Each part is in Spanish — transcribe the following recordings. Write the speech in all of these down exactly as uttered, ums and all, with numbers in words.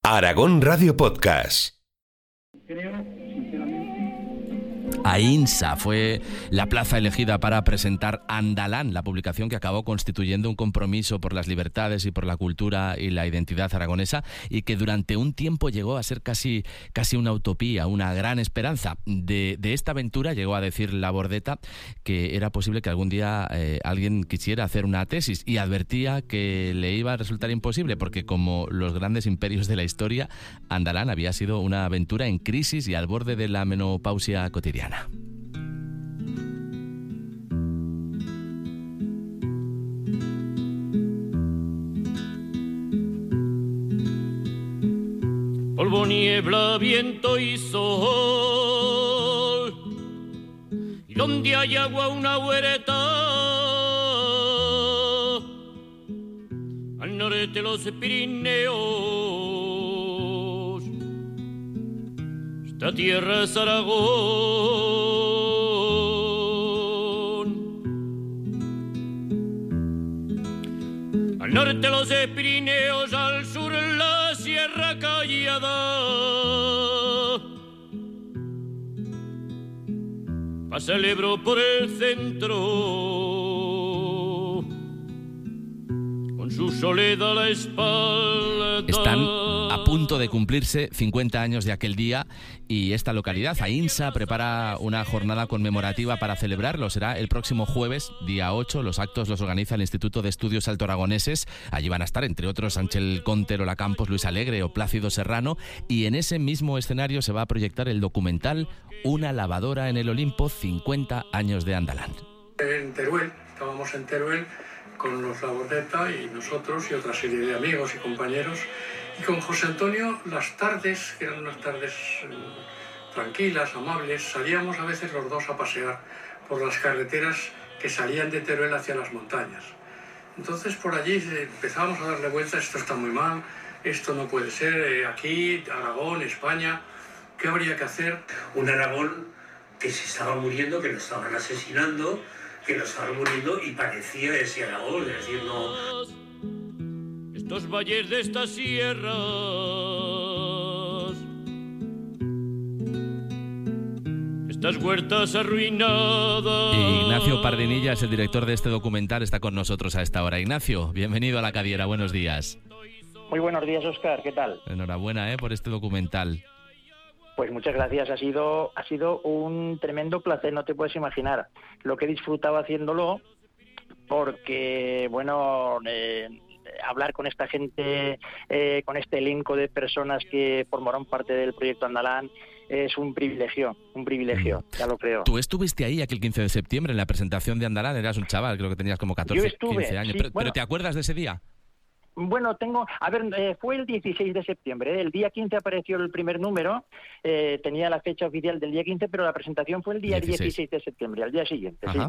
Aragón Radio Podcast. Creo, sinceramente... Aínsa fue la plaza elegida para presentar Andalán, la publicación que acabó constituyendo un compromiso por las libertades y por la cultura y la identidad aragonesa, y que durante un tiempo llegó a ser casi, casi una utopía, una gran esperanza. De, de esta aventura llegó a decir la Bordeta que era posible que algún día eh, alguien quisiera hacer una tesis, y advertía que le iba a resultar imposible porque, como los grandes imperios de la historia, Andalán había sido una aventura en crisis y al borde de la menopausia cotidiana. Polvo, niebla, viento y sol, y donde hay agua una huerta, al norte los Pirineos, esta tierra es Aragón. Al norte los Pirineos, al sur la Sierra Callada, pasa el Ebro por el centro, con su soledad a la espalda. Están a punto de cumplirse cincuenta años de aquel día, y esta localidad, Aínsa, prepara una jornada conmemorativa para celebrarlo. Será el próximo jueves, día ocho. Los actos los organiza el Instituto de Estudios Altoaragoneses. Allí van a estar, entre otros, Ángel Conte, Lola Campos, Luis Alegre o Plácido Serrano. Y en ese mismo escenario se va a proyectar el documental Una lavadora en el Olimpo, cincuenta años de Andalán. En Teruel, estábamos en Teruel con los La Bordeta y nosotros y otra serie de amigos y compañeros. Y con José Antonio, las tardes, que eran unas tardes eh, tranquilas, amables, salíamos a veces los dos a pasear por las carreteras que salían de Teruel hacia las montañas. Entonces por allí empezábamos a darle vueltas: esto está muy mal, esto no puede ser, eh, aquí, Aragón, España, ¿qué habría que hacer? Un Aragón que se estaba muriendo, que lo estaban asesinando, que lo estaban muriendo, y parecía ese Aragón, es decir, no... Estos valles de estas sierras, estas huertas arruinadas. Ignacio Pardinilla es el director de este documental, está con nosotros a esta hora. Ignacio, bienvenido a La Cadiera, buenos días. Muy buenos días, Óscar, ¿qué tal? Enhorabuena ¿eh? por este documental. Pues muchas gracias, ha sido, ha sido un tremendo placer, no te puedes imaginar lo que he disfrutado haciéndolo, porque, bueno... Eh, hablar con esta gente, eh, con este elenco de personas que formaron parte del proyecto Andalán, es un privilegio, un privilegio, mm. ya lo creo. Tú estuviste ahí aquel quince de septiembre en la presentación de Andalán, eras un chaval, creo que tenías como catorce, estuve, quince años, sí, pero, bueno, ¿pero te acuerdas de ese día? Bueno, tengo, a ver, eh, fue el dieciséis de septiembre, ¿eh? El día quince apareció el primer número, eh, tenía la fecha oficial del día quince, pero la presentación fue el día dieciséis de septiembre, al día siguiente, Ajá. sí.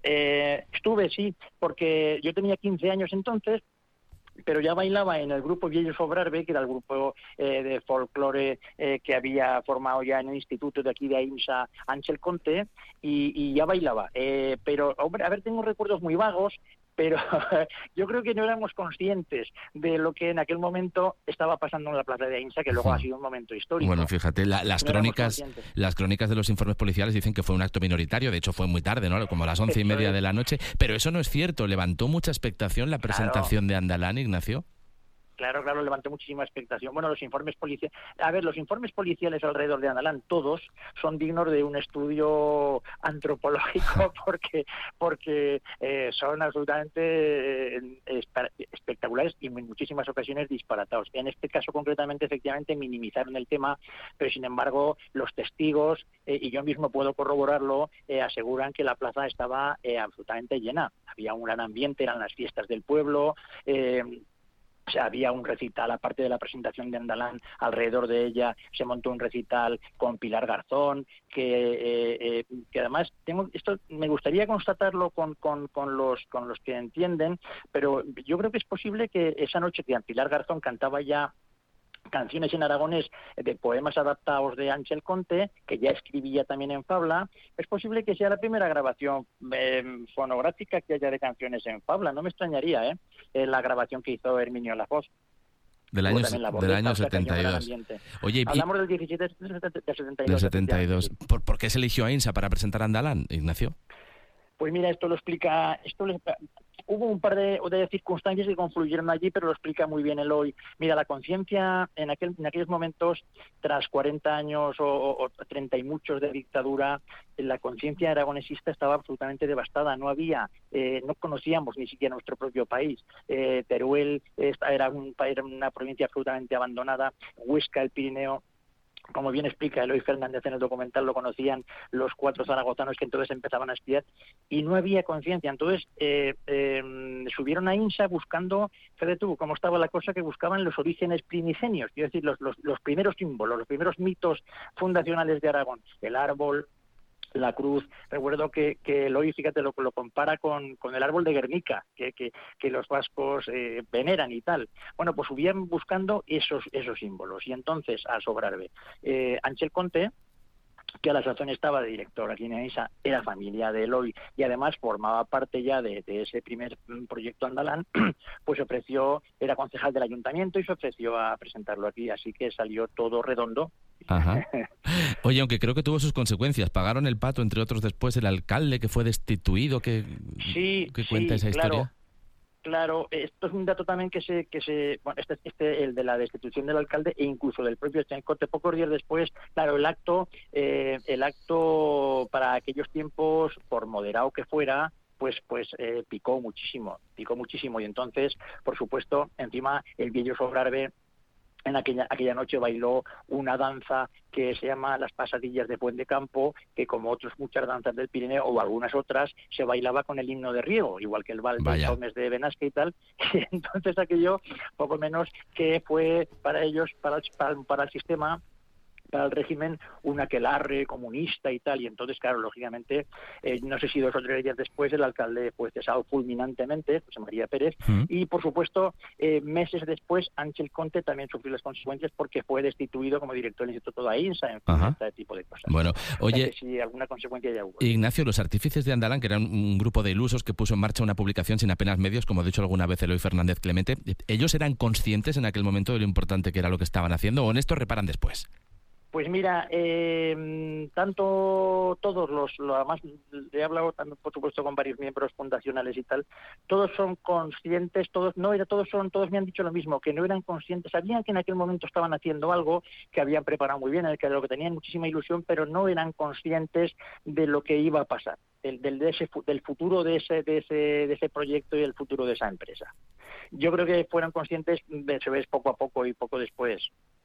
Eh, estuve, sí, porque yo tenía quince años entonces, pero ya bailaba en el grupo Viellos Fobrarbe, que era el grupo eh, de folclore eh, que había formado ya en el instituto de aquí de Aínsa, Ángel Conte, y, y ya bailaba. Eh, pero, hombre, a ver, tengo recuerdos muy vagos, pero yo creo que no éramos conscientes de lo que en aquel momento estaba pasando en la plaza de Aínsa, que luego uh-huh. ha sido un momento histórico. Bueno, fíjate, la, las no crónicas las crónicas de los informes policiales dicen que fue un acto minoritario, de hecho fue muy tarde, ¿no? Como a las once y media de la noche, pero eso no es cierto, levantó mucha expectación la presentación claro. de Andalán, Ignacio. Claro, claro, levantó muchísima expectación. Bueno, los informes policiales... A ver, los informes policiales alrededor de Andalán, todos, son dignos de un estudio antropológico porque porque eh, son absolutamente eh, espectaculares y en muchísimas ocasiones disparatados. En este caso, concretamente, efectivamente, minimizaron el tema, pero, sin embargo, los testigos, eh, y yo mismo puedo corroborarlo, eh, aseguran que la plaza estaba eh, absolutamente llena. Había un gran ambiente, eran las fiestas del pueblo... Eh, O sea, había un recital, aparte de la presentación de Andalán, alrededor de ella se montó un recital con Pilar Garzón, que, eh, eh, que además, tengo esto me gustaría constatarlo con, con, con, los, con los que entienden, pero yo creo que es posible que esa noche que Pilar Garzón cantaba ya canciones en aragonés de poemas adaptados de Ángel Conte, que ya escribía también en fabla, es posible que sea la primera grabación eh, fonográfica que haya de canciones en fabla, no me extrañaría, ¿eh? eh la grabación que hizo Herminio Lafos. Del año, del año setenta y dos. Oye, hablamos del diecisiete del setenta y dos. Del setenta y dos. ¿Por, ¿Por qué se eligió a INSA para presentar Andalán, Ignacio? Pues mira, esto lo explica, esto le, hubo un par de, de circunstancias que confluyeron allí, pero lo explica muy bien Eloy. Mira, la conciencia en aquel, en aquellos momentos, tras cuarenta años o, o, o treinta y muchos de dictadura, la conciencia aragonesista estaba absolutamente devastada. No había, eh, no conocíamos ni siquiera nuestro propio país. Eh, Teruel era, un, era una provincia absolutamente abandonada. Huesca, el Pirineo, como bien explica Eloy Fernández en el documental, lo conocían los cuatro zaragozanos que entonces empezaban a espiar, y no había conciencia. Entonces eh, eh, subieron a INSA buscando, fíjate tú cómo estaba la cosa, que buscaban los orígenes primigenios, quiero decir, los, los, los primeros símbolos, los primeros mitos fundacionales de Aragón, el árbol, la cruz. Recuerdo que, que Eloy, fíjate, lo, lo compara con, con el árbol de Guernica, que, que, que los vascos eh, veneran y tal. Bueno, pues subían buscando esos esos símbolos. Y entonces, a Sobrarbe, eh, Ángel Conte, que a la sazón estaba de director aquí en INSA, era familia de Eloy y además formaba parte ya de, de ese primer proyecto Andalán, pues se ofreció, era concejal del ayuntamiento y se ofreció a presentarlo aquí, así que salió todo redondo. Ajá. Oye, aunque creo que tuvo sus consecuencias, pagaron el pato, entre otros, después el alcalde que fue destituido, que, sí, que cuenta sí, esa claro. historia. Claro, esto es un dato también que se, que se, bueno, este, este, el de la destitución del alcalde e incluso del propio Chencote. Pocos días después, claro, el acto, eh, el acto para aquellos tiempos, por moderado que fuera, pues, pues eh, picó muchísimo, picó muchísimo y entonces, por supuesto, encima el viejo Sobrarbe en aquella aquella noche bailó una danza que se llama las pasadillas de Puente Campo, que como otras muchas danzas del Pirineo o algunas otras, se bailaba con el himno de Riego, igual que el Val de Somes de Benasque y tal. Y entonces aquello, poco menos que fue para ellos, para, para, para el sistema, para el régimen, un aquelarre comunista y tal, y entonces, claro, lógicamente, eh, no sé si dos o tres días después el alcalde fue cesado fulminantemente, José María Pérez, ¿Mm? y por supuesto, eh, meses después, Ángel Conte también sufrió las consecuencias porque fue destituido como director del Instituto de INSA, en fin, este tipo de cosas. Bueno, oye, o sea que si alguna consecuencia ya hubo. Ignacio, los artífices de Andalán, que eran un grupo de ilusos que puso en marcha una publicación sin apenas medios, como ha dicho alguna vez Eloy Fernández Clemente, ¿ellos eran conscientes en aquel momento de lo importante que era lo que estaban haciendo, o en esto reparan después? Pues mira, eh, tanto todos los, lo, además he hablado también, por supuesto, con varios miembros fundacionales y tal, todos son conscientes, todos no era, todos son, todos me han dicho lo mismo, que no eran conscientes, sabían que en aquel momento estaban haciendo algo que habían preparado muy bien, en el que de lo que tenían muchísima ilusión, pero no eran conscientes de lo que iba a pasar, del, del, de ese, del futuro de ese, de ese, de ese proyecto y el futuro de esa empresa. Yo creo que fueron conscientes, se ve poco a poco y poco después.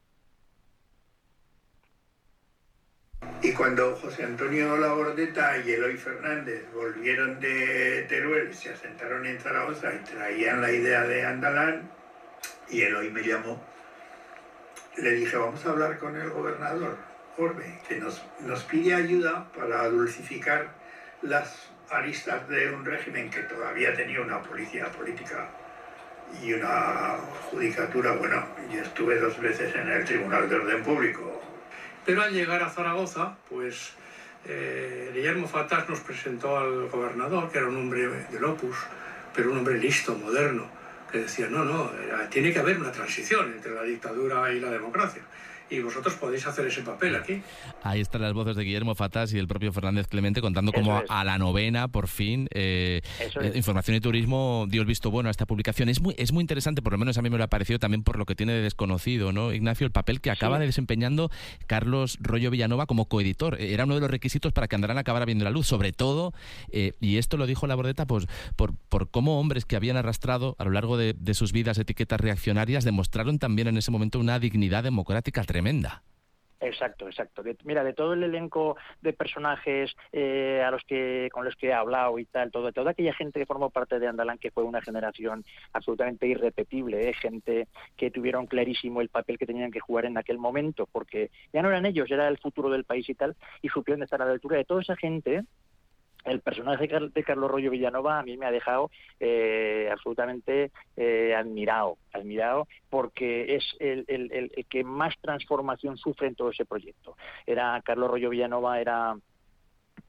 Y cuando José Antonio Labordeta y Eloy Fernández volvieron de Teruel, se asentaron en Zaragoza y traían la idea de Andalán, y Eloy me llamó, le dije, vamos a hablar con el gobernador Orbe, que nos, nos pide ayuda para dulcificar las aristas de un régimen que todavía tenía una policía política y una judicatura. Bueno, yo estuve dos veces en el Tribunal de Orden Público. Pero al llegar a Zaragoza, pues eh, Guillermo Fatás nos presentó al gobernador, que era un hombre del Opus, pero un hombre listo, moderno, que decía, no, no, era, tiene que haber una transición entre la dictadura y la democracia. Y vosotros podéis hacer ese papel aquí. Ahí están las voces de Guillermo Fatás y el propio Fernández Clemente contando cómo a la novena, por fin, eh, eh, Información y Turismo dio el visto bueno a esta publicación. Es muy es muy interesante, por lo menos a mí me lo ha parecido también por lo que tiene de desconocido, ¿no, Ignacio? El papel que acaba sí. de desempeñando Carlos Rollo Villanova como coeditor. Era uno de los requisitos para que Andalán acabara viendo la luz, sobre todo, eh, y esto lo dijo Labordeta, pues por, por cómo hombres que habían arrastrado a lo largo de, de sus vidas etiquetas reaccionarias demostraron también en ese momento una dignidad democrática tremenda. Exacto, exacto. De, mira, de todo el elenco de personajes eh, a los que con los que he hablado y tal, todo, toda aquella gente que formó parte de Andalán, que fue una generación absolutamente irrepetible, ¿eh? Gente que tuvieron clarísimo el papel que tenían que jugar en aquel momento, porque ya no eran ellos, era el futuro del país y tal, y supieron estar a la altura de toda esa gente. El personaje de Carlos Rollo Villanova a mí me ha dejado eh, absolutamente eh, admirado, admirado porque es el, el, el, el que más transformación sufre en todo ese proyecto. Era Carlos Rollo Villanova era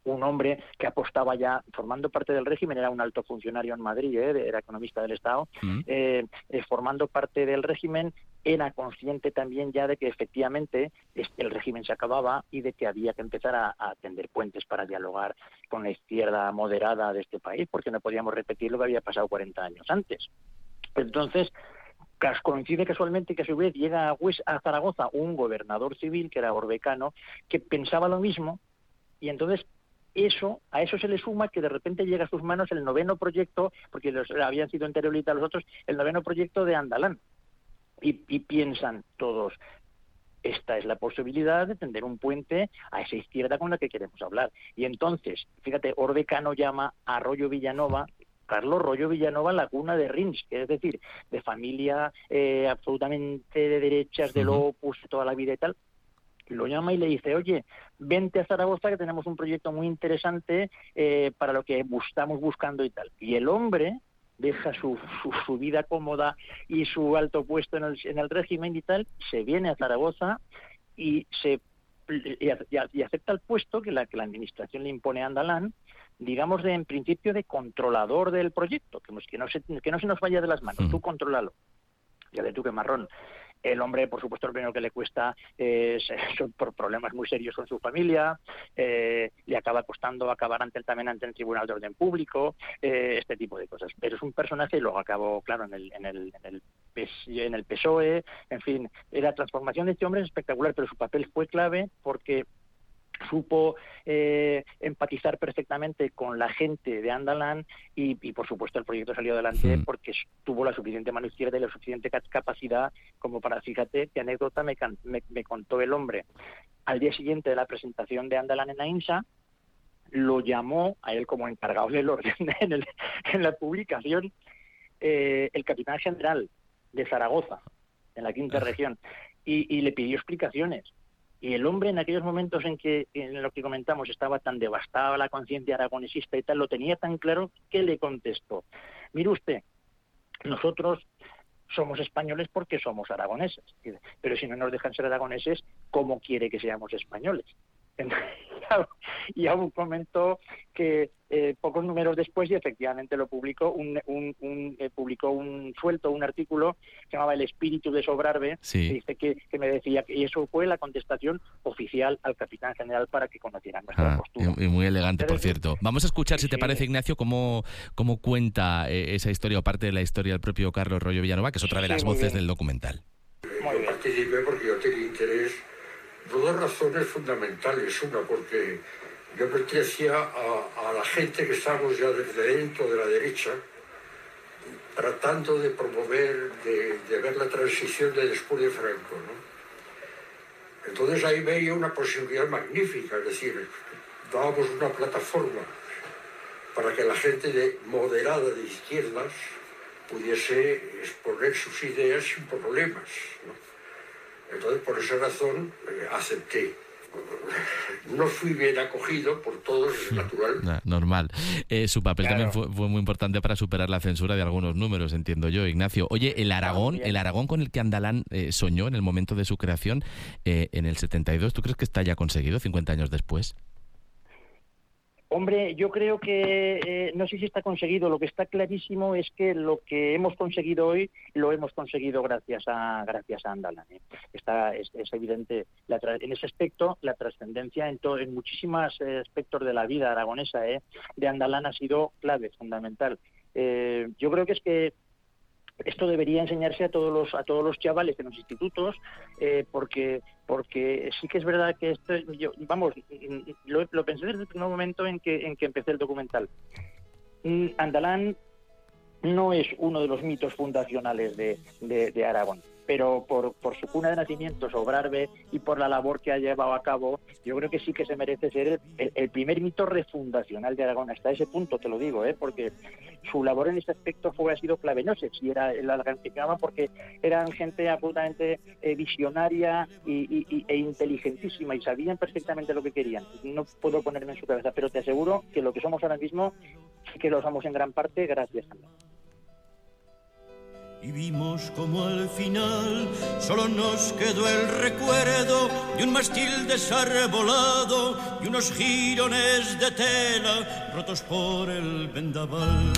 un hombre que apostaba ya, formando parte del régimen, era un alto funcionario en Madrid, ¿eh? Era economista del Estado, mm. eh, eh, formando parte del régimen, era consciente también ya de que efectivamente el régimen se acababa y de que había que empezar a, a tender puentes para dialogar con la izquierda moderada de este país, porque no podíamos repetir lo que había pasado cuarenta años antes. Entonces, coincide casualmente que a su vez llega a, Hues, a Zaragoza un gobernador civil, que era Orbecano, que pensaba lo mismo, y entonces eso a eso se le suma que de repente llega a sus manos el noveno proyecto, porque los, habían sido en Teruelita los otros, el noveno proyecto de Andalán. Y, y piensan todos, esta es la posibilidad de tender un puente a esa izquierda con la que queremos hablar. Y entonces, fíjate, Orbecano llama a Rollo Villanova, Carlos Rollo Villanova, la cuna de Rins, que es decir, de familia eh, absolutamente de derechas, del Opus, toda la vida y tal. Lo llama y le dice, oye, vente a Zaragoza que tenemos un proyecto muy interesante eh, para lo que estamos buscando y tal. Y el hombre deja su, su, su vida cómoda y su alto puesto en el, en el régimen y tal, se viene a Zaragoza y se y, y acepta el puesto que la, que la administración le impone a Andalán, digamos, de en principio de controlador del proyecto, que, que, no, se, que no se nos vaya de las manos, sí. Tú contrólalo. Ya de tú que marrón. El hombre, por supuesto, lo primero que le cuesta eh, son por problemas muy serios con su familia, eh, le acaba costando acabar ante el, también ante el Tribunal de Orden Público, eh, este tipo de cosas. Pero es un personaje, y luego acabó, claro, en el, en el, en el, en el P S O E, en fin, la transformación de este hombre es espectacular, pero su papel fue clave porque supo eh, empatizar perfectamente con la gente de Andalán y, y por supuesto el proyecto salió adelante sí. porque tuvo la suficiente mano izquierda y la suficiente capacidad como para, fíjate qué anécdota me, me, me contó el hombre. Al día siguiente de la presentación de Andalán en AINSA, lo llamó a él como encargado del orden en, el, en la publicación eh, el capitán general de Zaragoza, en la quinta región, y, y le pidió explicaciones. Y el hombre, en aquellos momentos en que, en lo que comentamos, estaba tan devastada la conciencia aragonesista y tal, lo tenía tan claro que le contestó: mire usted, nosotros somos españoles porque somos aragoneses, pero si no nos dejan ser aragoneses, ¿cómo quiere que seamos españoles? Y aún comentó que eh, pocos números después, y efectivamente lo publicó, un, un, un, eh, publicó un suelto, un artículo que se llamaba El espíritu de Sobrarbe, sí. que, dice que, que me decía que eso fue la contestación oficial al capitán general para que conocieran nuestra ah, postura. Y muy elegante, por cierto. Vamos a escuchar, si te parece, Ignacio, cómo, cómo cuenta eh, esa historia, o parte de la historia del propio Carlos Rollo Villanova, que es otra de las sí, voces del documental. Yo participé porque yo tenía interés por dos razones fundamentales. Una, porque yo pertenecía a, a la gente que estábamos ya desde dentro de la derecha, tratando de promover, de, de ver la transición de después de Franco, ¿no? Entonces ahí veía una posibilidad magnífica, es decir, dábamos una plataforma para que la gente de, moderada de izquierdas pudiese exponer sus ideas sin problemas, ¿no? Entonces, por esa razón, eh, acepté. No fui bien acogido por todos, es natural. No, normal. Eh, su papel claro. también fue, fue muy importante para superar la censura de algunos números, entiendo yo, Ignacio. Oye, el Aragón, el Aragón con el que Andalán eh, soñó en el momento de su creación, eh, en el setenta y dos, ¿tú crees que está ya conseguido cincuenta años después? Hombre, yo creo que eh, no sé si está conseguido. Lo que está clarísimo es que lo que hemos conseguido hoy lo hemos conseguido gracias a gracias a Andalán. ¿eh? Está es, es evidente la tra- en ese aspecto la trascendencia en, to- en muchísimos eh, aspectos de la vida aragonesa ¿eh? de Andalán ha sido clave, fundamental. Eh, yo creo que es que esto debería enseñarse a todos los a todos los chavales de los institutos, eh, porque porque sí que es verdad que esto, yo, vamos, lo, lo pensé desde el primer momento en que en que empecé el documental. Andalán no es uno de los mitos fundacionales de, de, de Aragón, pero por, por su cuna de nacimiento, Sobrarbe, y por la labor que ha llevado a cabo, yo creo que sí que se merece ser el, el, el primer mito refundacional de Aragón. Hasta ese punto te lo digo, ¿eh? Porque su labor en ese aspecto fue ha sido clave. No sé si era la organización, porque eran gente absolutamente eh, visionaria y, y, e inteligentísima, y sabían perfectamente lo que querían. No puedo ponerme en su cabeza, pero te aseguro que lo que somos ahora mismo sí que lo somos en gran parte gracias a mí. Y vimos como al final solo nos quedó el recuerdo de un mástil desarbolado y unos jirones de tela rotos por el vendaval.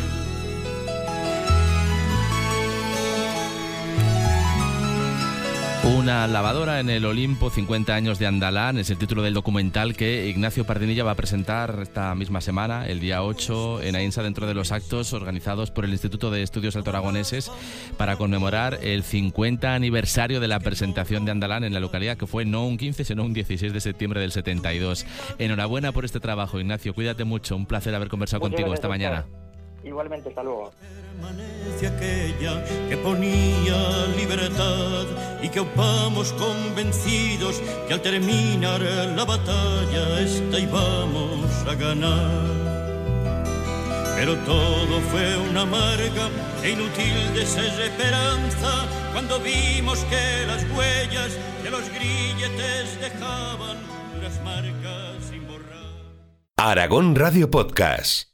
Una lavadora en el Olimpo, cincuenta años de Andalán, es el título del documental que Ignacio Pardinilla va a presentar esta misma semana, el día ocho, en Aínsa, dentro de los actos organizados por el Instituto de Estudios Altoaragoneses para conmemorar el cincuenta aniversario de la presentación de Andalán en la localidad, que fue no un quince, sino un dieciséis de septiembre del setenta y dos. Enhorabuena por este trabajo, Ignacio, cuídate mucho, un placer haber conversado Muchas contigo gracias, esta mañana. Igualmente, hasta luego. Permanece aquella que ponía libertad y que opamos convencidos que al terminar la batalla esta íbamos a ganar. Pero todo fue una amarga e inútil desesperanza cuando vimos que las huellas de los grilletes dejaban unas marcas sin borrar. Aragón Radio Podcast.